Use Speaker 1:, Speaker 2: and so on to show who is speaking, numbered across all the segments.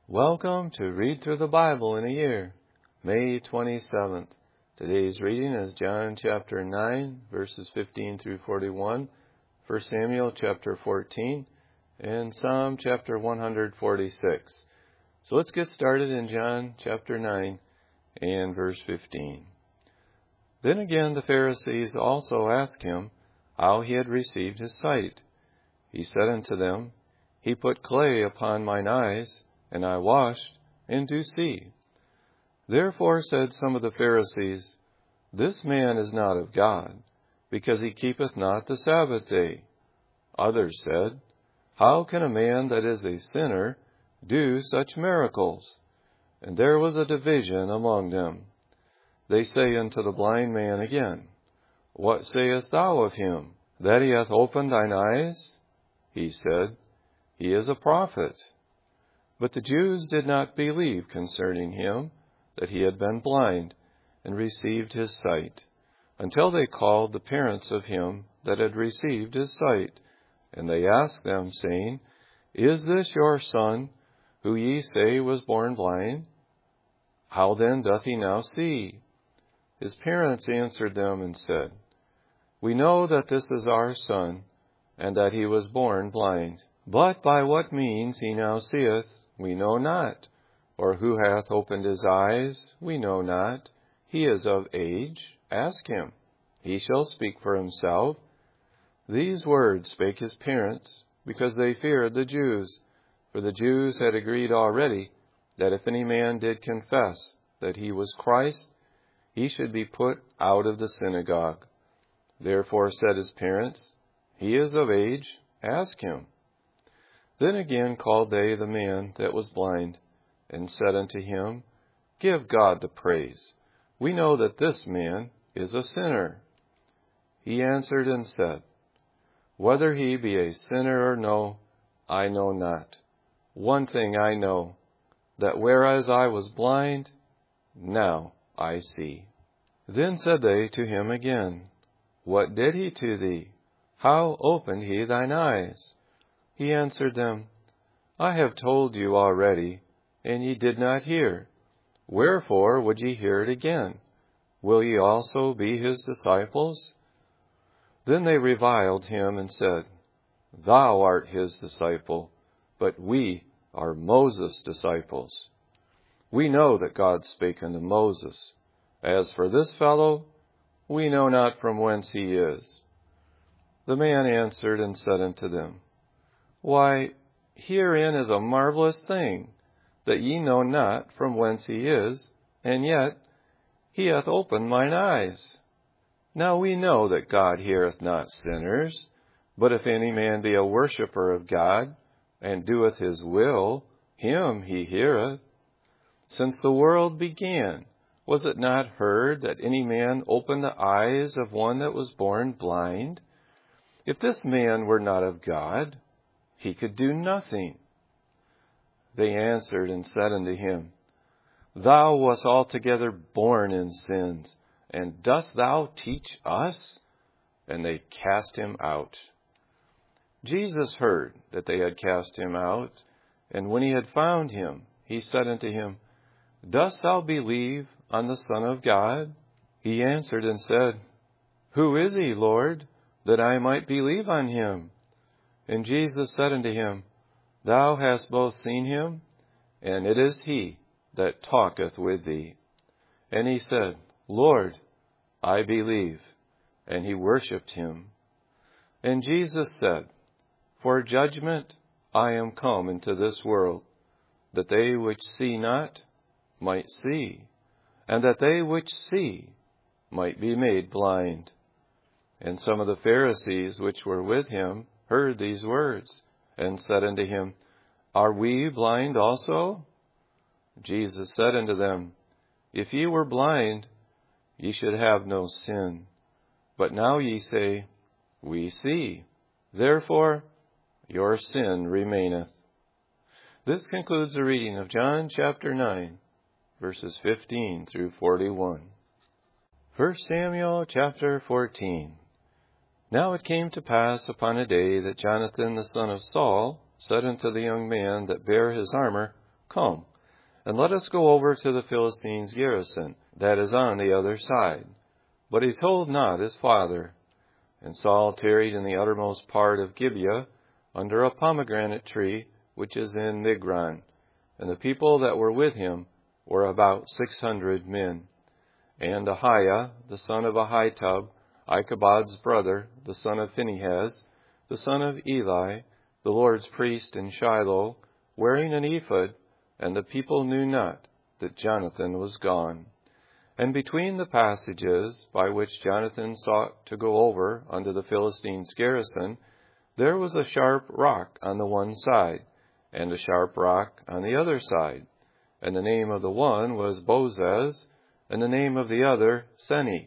Speaker 1: Welcome to Read Through the Bible in a Year, May 27th. Today's reading is John chapter 9, verses 15 through 41, 1 Samuel chapter 14, and Psalm chapter 146. So let's get started in John chapter 9 and verse 15. Then again the Pharisees also asked him how he had received his sight. He said unto them, He put clay upon mine eyes, and I washed, and do see. Therefore said some of the Pharisees, This man is not of God, because he keepeth not the Sabbath day. Others said, How can a man that is a sinner do such miracles? And there was a division among them. They say unto the blind man again, What sayest thou of him, that he hath opened thine eyes? He said, He is a prophet. But the Jews did not believe concerning him that he had been blind and received his sight, until they called the parents of him that had received his sight. And they asked them, saying, Is this your son, who ye say was born blind? How then doth he now see? His parents answered them and said, We know that this is our son, and that he was born blind. But by what means he now seeth, we know not, or who hath opened his eyes, we know not. He is of age, ask him. He shall speak for himself. These words spake his parents, because they feared the Jews. For the Jews had agreed already, that if any man did confess that he was Christ, he should be put out of the synagogue. Therefore said his parents, He is of age, ask him. Then again called they the man that was blind, and said unto him, Give God the praise. We know that this man is a sinner. He answered and said, Whether he be a sinner or no, I know not. One thing I know, that whereas I was blind, now I see. Then said they to him again, What did he to thee? How opened he thine eyes? He answered them, I have told you already, and ye did not hear. Wherefore would ye hear it again? Will ye also be his disciples? Then they reviled him and said, Thou art his disciple, but we are Moses' disciples. We know that God spake unto Moses. As for this fellow, we know not from whence he is. The man answered and said unto them, Why, herein is a marvelous thing, that ye know not from whence he is, and yet he hath opened mine eyes. Now we know that God heareth not sinners, but if any man be a worshipper of God, and doeth his will, him he heareth. Since the world began, was it not heard that any man opened the eyes of one that was born blind? If this man were not of God, he could do nothing. They answered and said unto him, Thou wast altogether born in sins, and dost thou teach us? And they cast him out. Jesus heard that they had cast him out, and when he had found him, he said unto him, Dost thou believe on the Son of God? He answered and said, Who is he, Lord, that I might believe on him? And Jesus said unto him, Thou hast both seen him, and it is he that talketh with thee. And he said, Lord, I believe. And he worshipped him. And Jesus said, For judgment I am come into this world, that they which see not might see, and that they which see might be made blind. And some of the Pharisees which were with him heard these words, and said unto him, Are we blind also? Jesus said unto them, If ye were blind, ye should have no sin. But now ye say, We see. Therefore your sin remaineth. This concludes the reading of John chapter 9, verses 15 through 41. 1 Samuel chapter 14. Now it came to pass upon a day that Jonathan the son of Saul said unto the young man that bare his armor, Come, and let us go over to the Philistines' garrison, that is on the other side. But he told not his father. And Saul tarried in the uttermost part of Gibeah, under a pomegranate tree, which is in Migron. And the people that were with him were about 600 men. And Ahiah, the son of Ahitub, Ichabod's brother, the son of Phinehas, the son of Eli, the Lord's priest in Shiloh, wearing an ephod, and the people knew not that Jonathan was gone. And between the passages by which Jonathan sought to go over unto the Philistines' garrison, there was a sharp rock on the one side, and a sharp rock on the other side. And the name of the one was Bozez, and the name of the other Seni.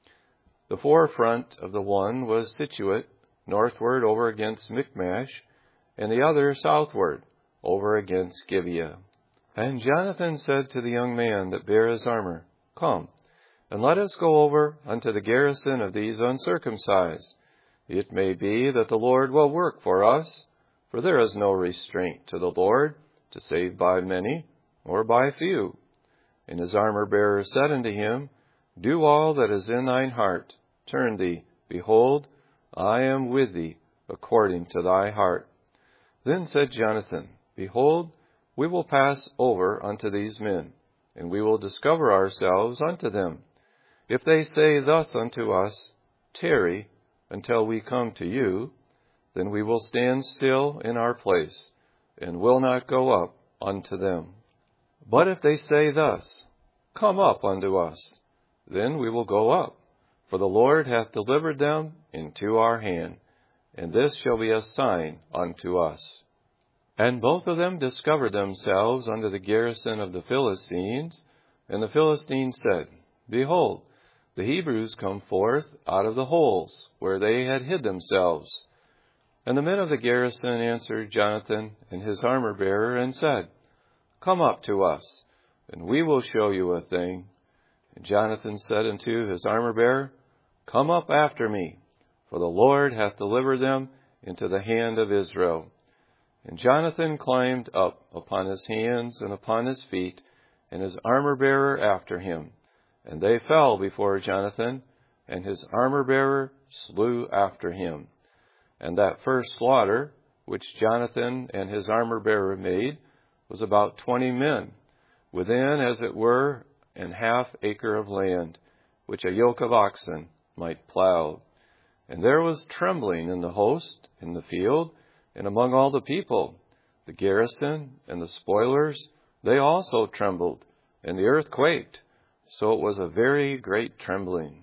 Speaker 1: The forefront of the one was situate northward over against Michmash, and the other southward over against Gibeah. And Jonathan said to the young man that bare his armor, Come, and let us go over unto the garrison of these uncircumcised. It may be that the Lord will work for us, for there is no restraint to the Lord, to save by many, or by few. And his armor-bearer said unto him, Do all that is in thine heart. Turn thee, behold, I am with thee, according to thy heart. Then said Jonathan, Behold, we will pass over unto these men, and we will discover ourselves unto them. If they say thus unto us, Tarry until we come to you, then we will stand still in our place, and will not go up unto them. But if they say thus, Come up unto us, then we will go up, for the Lord hath delivered them into our hand, and this shall be a sign unto us. And both of them discovered themselves unto the garrison of the Philistines, and the Philistines said, Behold, the Hebrews come forth out of the holes where they had hid themselves. And the men of the garrison answered Jonathan and his armor-bearer, and said, Come up to us, and we will show you a thing. And Jonathan said unto his armor-bearer, Come up after me, for the Lord hath delivered them into the hand of Israel. And Jonathan climbed up upon his hands and upon his feet, and his armor-bearer after him. And they fell before Jonathan, and his armor-bearer slew after him. And that first slaughter, which Jonathan and his armor-bearer made, was about 20 men, within, as it were, an half acre of land, which a yoke of oxen might plow. And there was trembling in the host, in the field, and among all the people. The garrison and the spoilers, they also trembled, and the earth quaked. So it was a very great trembling.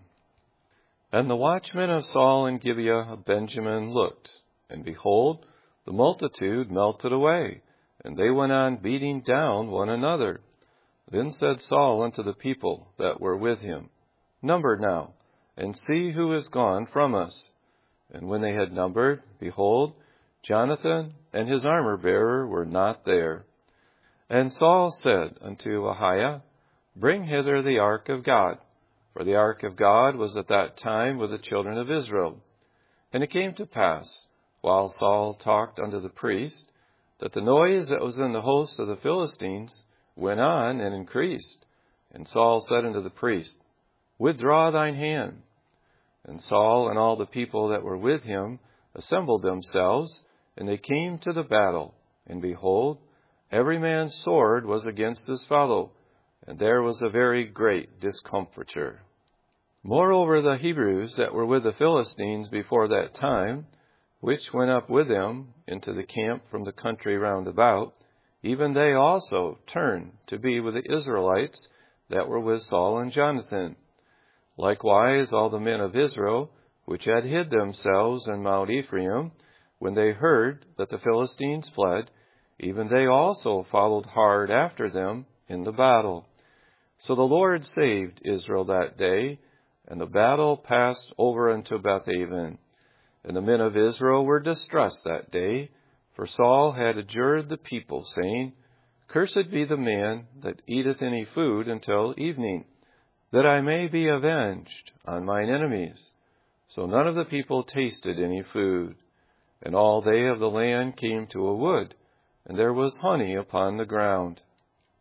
Speaker 1: And the watchmen of Saul and Gibeah of Benjamin looked, and behold, the multitude melted away, and they went on beating down one another. Then said Saul unto the people that were with him, Number now, and see who is gone from us. And when they had numbered, behold, Jonathan and his armor-bearer were not there. And Saul said unto Ahiah, Bring hither the ark of God, for the ark of God was at that time with the children of Israel. And it came to pass, while Saul talked unto the priest, that the noise that was in the host of the Philistines went on and increased. And Saul said unto the priest, Withdraw thine hand. And Saul and all the people that were with him assembled themselves, and they came to the battle. And behold, every man's sword was against his fellow, and there was a very great discomfiture. Moreover, the Hebrews that were with the Philistines before that time, which went up with them into the camp from the country round about, even they also turned to be with the Israelites that were with Saul and Jonathan. Likewise all the men of Israel, which had hid themselves in Mount Ephraim, when they heard that the Philistines fled, even they also followed hard after them in the battle. So the Lord saved Israel that day, and the battle passed over unto Bethaven. And the men of Israel were distressed that day, for Saul had adjured the people, saying, Cursed be the man that eateth any food until evening, that I may be avenged on mine enemies. So none of the people tasted any food. And all they of the land came to a wood, and there was honey upon the ground.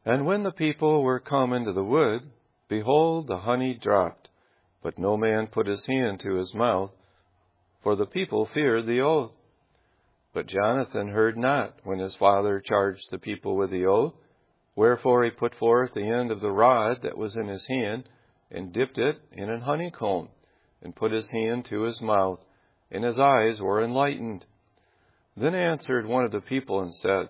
Speaker 1: And when the people were come into the wood, behold, the honey dropped, but no man put his hand to his mouth, for the people feared the oath. But Jonathan heard not when his father charged the people with the oath. Wherefore he put forth the end of the rod that was in his hand, and dipped it in an honeycomb, and put his hand to his mouth, and his eyes were enlightened. Then answered one of the people and said,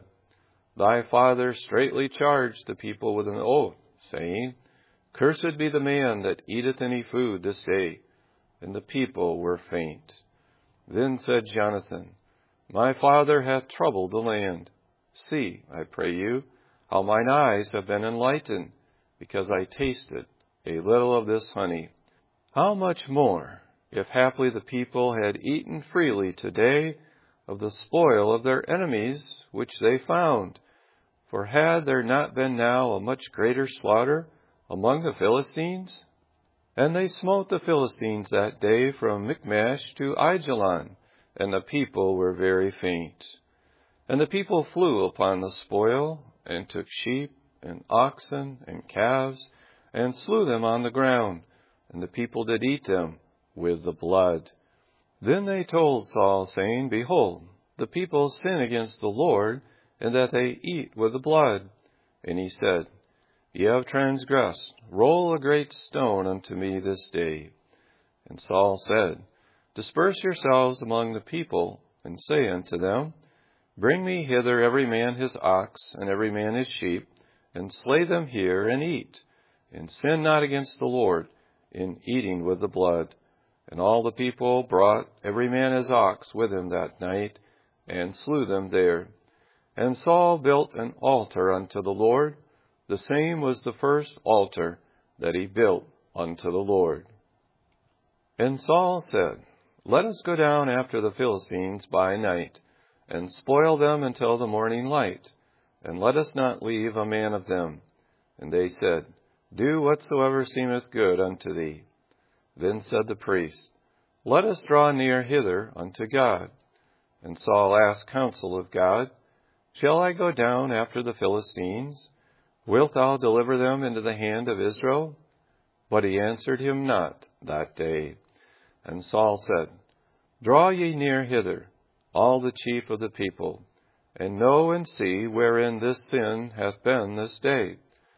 Speaker 1: Thy father straitly charged the people with an oath, saying, Cursed be the man that eateth any food this day. And the people were faint. Then said Jonathan, My father hath troubled the land. See, I pray you, how mine eyes have been enlightened, because I tasted a little of this honey. How much more, if haply the people had eaten freely today of the spoil of their enemies which they found? For had there not been now a much greater slaughter among the Philistines? And they smote the Philistines that day from Michmash to Aijalon, and the people were very faint. And the people flew upon the spoil, and took sheep, and oxen, and calves, and slew them on the ground, and the people did eat them with the blood. Then they told Saul, saying, Behold, the people sin against the Lord, and that they eat with the blood. And he said, Ye have transgressed. Roll a great stone unto me this day. And Saul said, Disperse yourselves among the people, and say unto them, Bring me hither every man his ox, and every man his sheep, and slay them here, and eat, and sin not against the Lord in eating with the blood. And all the people brought every man his ox with him that night, and slew them there. And Saul built an altar unto the Lord. The same was the first altar that he built unto the Lord. And Saul said, Let us go down after the Philistines by night, and spoil them until the morning light, and let us not leave a man of them. And they said, Do whatsoever seemeth good unto thee. Then said the priest, Let us draw near hither unto God. And Saul asked counsel of God, Shall I go down after the Philistines? Wilt thou deliver them into the hand of Israel? But he answered him not that day. And Saul said, Draw ye near hither, all the chief of the people, and know and see wherein this sin hath been this day.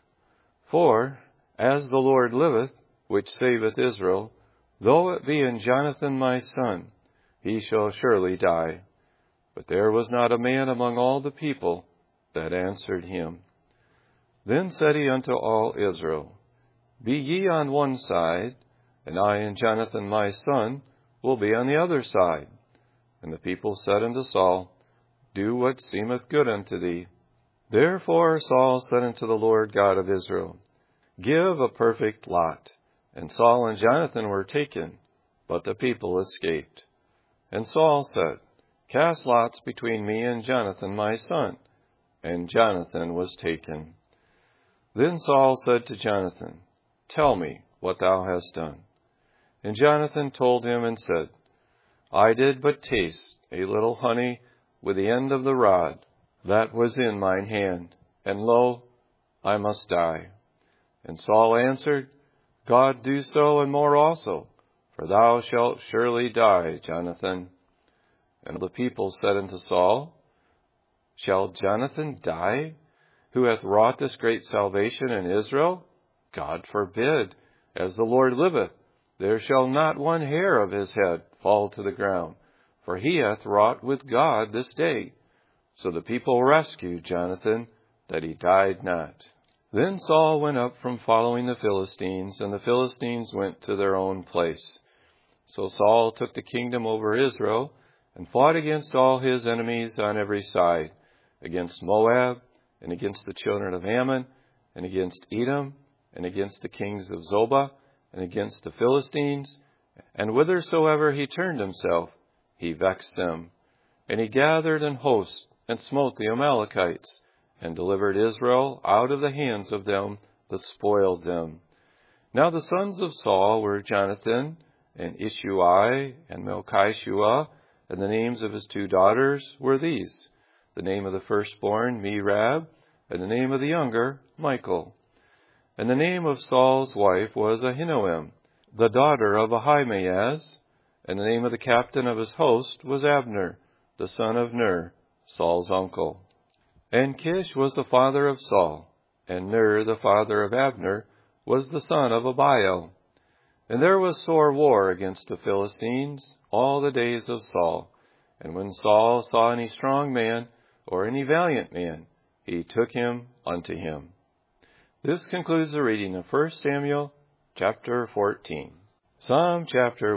Speaker 1: For, as the Lord liveth, which saveth Israel, though it be in Jonathan my son, he shall surely die. But there was not a man among all the people that answered him. Then said he unto all Israel, Be ye on one side, and I and Jonathan my son will be on the other side. And the people said unto Saul, Do what seemeth good unto thee. Therefore Saul said unto the Lord God of Israel, Give a perfect lot. And Saul and Jonathan were taken, but the people escaped. And Saul said, Cast lots between me and Jonathan my son. And Jonathan was taken. Then Saul said to Jonathan, Tell me what thou hast done. And Jonathan told him and said, I did but taste a little honey with the end of the rod that was in mine hand, and lo, I must die. And Saul answered, God do so and more also, for thou shalt surely die, Jonathan. And the people said unto Saul, Shall Jonathan die, who hath wrought this great salvation in Israel? God forbid. As the Lord liveth, there shall not one hair of his head fall to the ground, for he hath wrought with God this day. So the people rescued Jonathan, that he died not. Then Saul went up from following the Philistines, and the Philistines went to their own place. So Saul took the kingdom over Israel, and fought against all his enemies on every side, against Moab, and against the children of Ammon, and against Edom, and against the kings of Zobah, and against the Philistines. And whithersoever he turned himself, he vexed them. And he gathered an host, and smote the Amalekites, and delivered Israel out of the hands of them that spoiled them. Now the sons of Saul were Jonathan, and Ishui, and Melchishua, and the names of his two daughters were these: the name of the firstborn, Merab, and the name of the younger, Michael. And the name of Saul's wife was Ahinoam, the daughter of Ahimaaz, and the name of the captain of his host was Abner, the son of Ner, Saul's uncle. And Kish was the father of Saul, and Ner, the father of Abner, was the son of Abiel. And there was sore war against the Philistines all the days of Saul. And when Saul saw any strong man, or any valiant man, he took him unto him. This concludes the reading of 1 Samuel chapter 14. Psalm chapter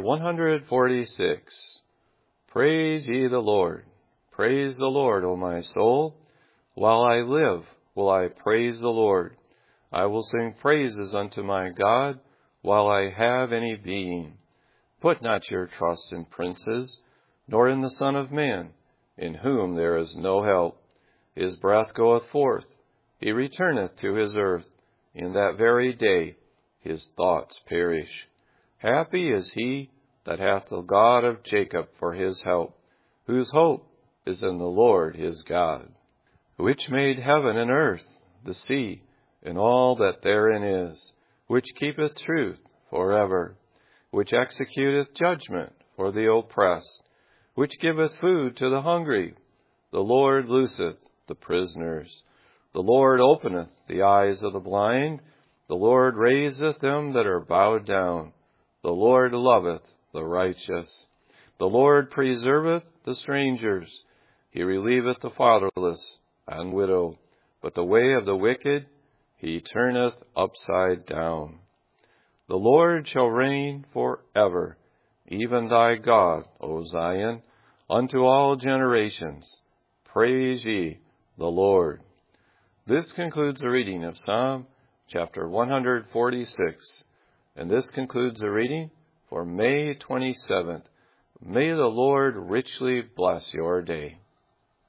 Speaker 1: 146. Praise ye the Lord. Praise the Lord, O my soul. While I live, will I praise the Lord. I will sing praises unto my God, while I have any being. Put not your trust in princes, nor in the Son of Man, in whom there is no help. His breath goeth forth, he returneth to his earth. In that very day his thoughts perish. Happy is he that hath the God of Jacob for his help, whose hope is in the Lord his God, which made heaven and earth, the sea, and all that therein is, which keepeth truth forever, which executeth judgment for the oppressed, which giveth food to the hungry. The Lord looseth the prisoners. The Lord openeth the eyes of the blind. The Lord raiseth them that are bowed down. The Lord loveth the righteous. The Lord preserveth the strangers. He relieveth the fatherless and widow. But the way of the wicked he turneth upside down. The Lord shall reign for ever, even thy God, O Zion, unto all generations. Praise ye the Lord. This concludes the reading of Psalm chapter 146, and this concludes the reading for May 27th. May the Lord richly bless your day.